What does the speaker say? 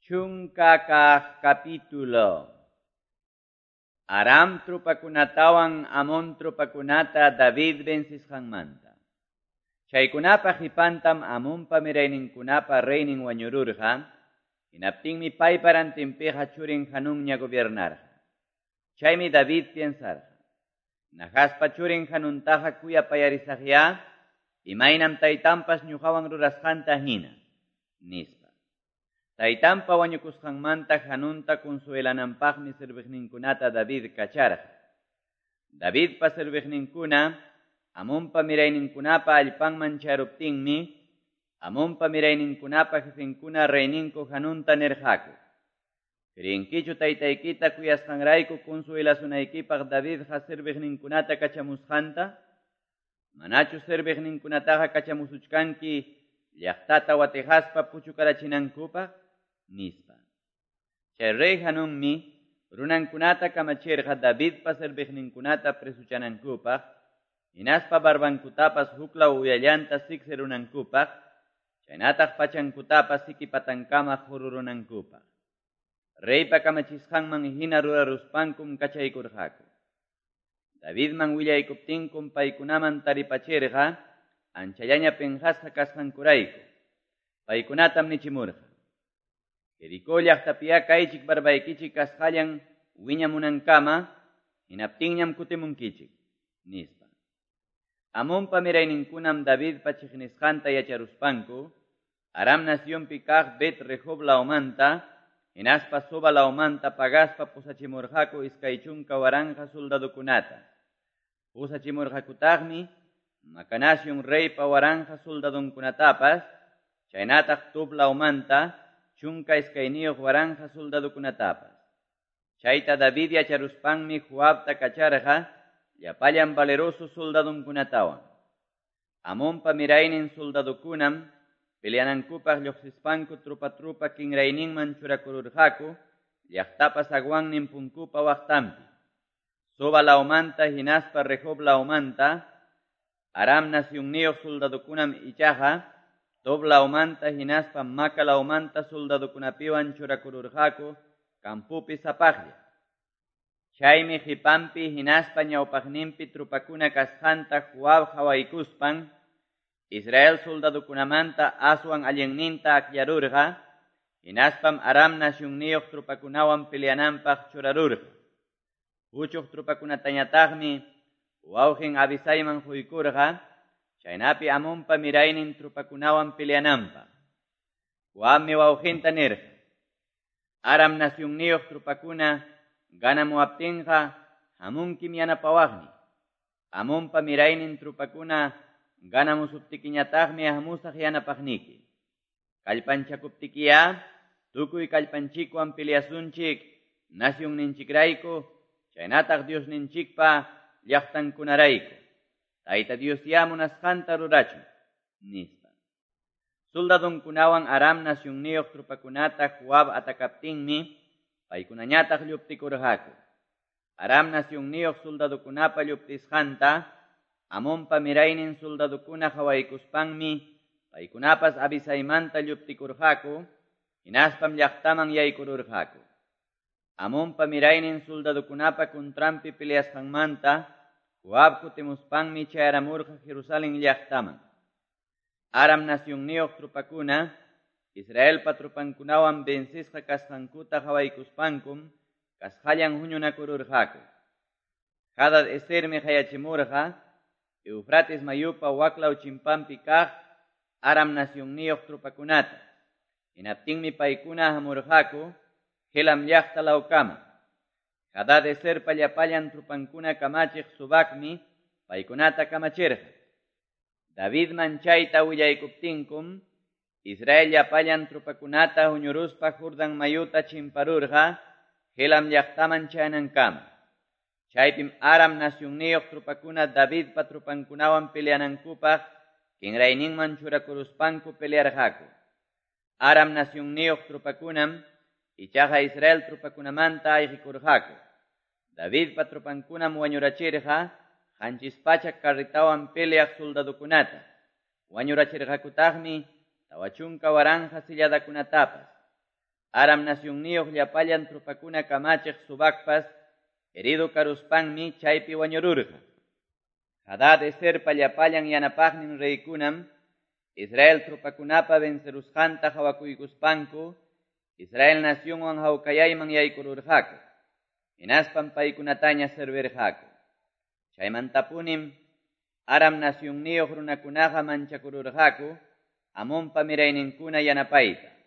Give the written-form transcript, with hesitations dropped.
Chunkakaq capítulo. Aram trupakunatawan Amon trupakunata David vencisqanmanta. Chaykunapa hipantam Amonpa mirayninkunapa reynin wañururqa, hinaptinmi payparantinpiqa churin Hanunña gobernarqa. Chaymi David piensarqa, nahaspa churin Hanuntaqa kuyapayarisaqya, imaynam taytanpas ñuqawan rurasqanta hina, nispa. Taytanpa wañukusqanmanta Hanunta consuelananpaqmi sirviqninkunata David kacharqa. Davidpa sirviqninkuna Amonpa mirayninkunapa allpanman charuptinmi, Amonpa mirayninkunapa jefinkuna reyninku Hanunta nirqaku. ¿Creenkichu taytaykita kuyasqanrayku consuelasunaykipaq Davidqa sirviqninkunata kachamusqanta? Manachu sirviqninkunataqa kachamusuchkanki llaqtata watijaspa puchukarachinankupaq? Nispa. Chay rey Hanunmi runankunata kamachirqa Davidpa sirviqninkunata presuchanankupaq, hinaspa barbankutapas huklaw uyallanta siqsi runankupaq, chaynataq pachankutapas sikipatankama hururunankupaq. Reypa kamachisqanman hina ruraruspankum kachaykurqaku. Davidman willaykuptinkum paykunaman taripachirqa, anchallaña penjasqa kasqankurayku. Paykunatam nichimurqa. Jericó llaqtapiya kaychik barbaykichik kasqallan wiñamunankama, hinaptinñam kutimunkichik, nispa. Amonpa mirayninkunam Davidpa chiqnisqanta yacharuspanku, Aram nacionpi kaq Bet Rehob laumanta, hinaspa Soba laumanta pagaspa pusachimurqaku iskay chunka waranja soldadukunata. Pusachimurqakutaqmi Maca nación reypa waranja soldadunkunatapas, chaynataq Tob laumanta, chunka iskayniyuq waranja soldadukunatapas. Chayta David yacharuspanmi Joabta kacharqa, llapallan valeroso soldadunkunatawan. Amonpa miraynin soldadukunam, peleanankupaq lluqsispanku trupa kinrayninman churakururqaku, llaqtapas agwannin punkupa waqtampi. Soba laumanta hinaspa Rehob laumanta, Aram nacionniyuq soldadukunam ichaqa, Tob laumanta hinaspa Maca laumanta soldadukunapiwan churakururqaku, kampupi sapaqlla. Chaymi hipampi hinaspa ñawpaqninpi trupakuna kasqanta Joab hawaykuspan, Israel soldadukunamanta aswan allinninta akyarurqa, hinaspam Aram nacionniyuq trupakunawan peleananpaq churarurqa. Uchuq trupakunatañataqmi wawqin Abisaiman huykurqa, chaynapi Amonpa miraynin trupakunawan peleananpaq. Joabmi wawqinta nirqa, Aram nacionniyuq trupakuna ganamuaptinqa hamunkim yanapawaqmi. Amonpa miraynin trupakuna ganamusuptikiñataqmi hamusaq yanapaqniki. Kallpanchakuptikiya, tukuy kallpanchikwan peleasunchik nacionninchikrayku, chaynataq Diosninchikpa llaqtankunarayku. Tayta Dios ya munasqanta rurachun, nispa. Soldadunkunawan Aram nacionniyuq trupakunata Joab atakaptinmi, paykunañataq lluptikurqaku. Aram nacionniyuq soldadukunapa lluptisqanta, Amonpa miraynin soldadukuna hawaykuspanmi, paykunapas Abisaimanta lluptikurqaku, hinaspam llaqtaman yaykururqaku. Amonpa miraynin soldadukunapa kontrampi peleasqanmanta, Joab kutimuspanmi chayaramurqa Jerusalén llaqtaman. Aram nacionniyuq trupakuna, Israelpa trupankunawan vencisqa kasqankuta hawaykuspankum, kasqallan huñunakururqaku. Hadad Esermi hayachimurqa, Eufrates mayupa waklaw chimpanpi kaq Aram nacionniyuq trupakunata. Hinaptinmi paykuna hamurqaku, Helam llaqta lawkama. Hadad Eserpa llapallan trupankuna kamachiq subakmi, paykunata kamachirqa. Davidman chayta willaykuptinkum, Israel llapallan trupakunata huñuruspa Jordan mayuta chimparurqa, Helam llaqtaman chayanankama. Chaypim Aram nacionniyuq trupakuna Davidpa trupankunawan peleanankupaq, kinrayninman churakuruspanku pelearqaku. Aram nacionniyuq trupakunam, ichaqa Israel trupakunamanta ayqikurqaku. Davidpa trupankunam wañurachirqa, qanchispachak carritawan peleaq soldadukunata. Wañurachirqakutaqmi tawa chunka waranja silladakunatapas. Aram nasyunniyuq llapallan trupakuna kamachiq subakpas, herido karuspanmi chaypi wañururqa. Hadad Eserpa llapallan yanapaqnin reykunam, Israel trupakunapa vencerusqanta hawakuykuspanku, Israel nacionwan hawkayayman yaykururqaku. Hinaspan paykunataña servirqaku. Chaymantapunim, Aram nasyunniyuq runakunaqa manchakururqaku, Amonpa mirayninkuna yanapayta.